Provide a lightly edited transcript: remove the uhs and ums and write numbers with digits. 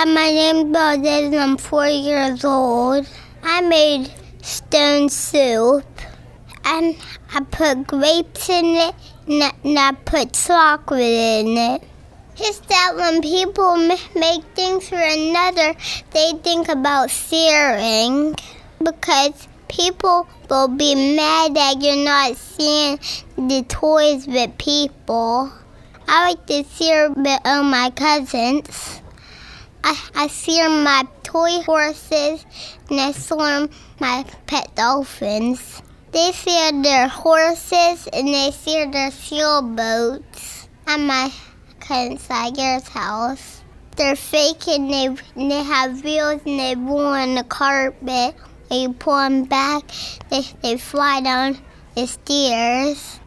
Hi, my name's Valdez and I'm 4 years old. I made stone soup and I put grapes in it and I put chocolate in it. It's that when people make things for another, they think about sharing because people will be mad that you're not sharing the toys with people. I like to share with all my cousins. I share my toy horses and I share my pet dolphins. They share their horses and they share their sailboats at my cousin Tiger's house. They're fake and they have wheels and they roll on the carpet. When you pull them back, they fly down the stairs.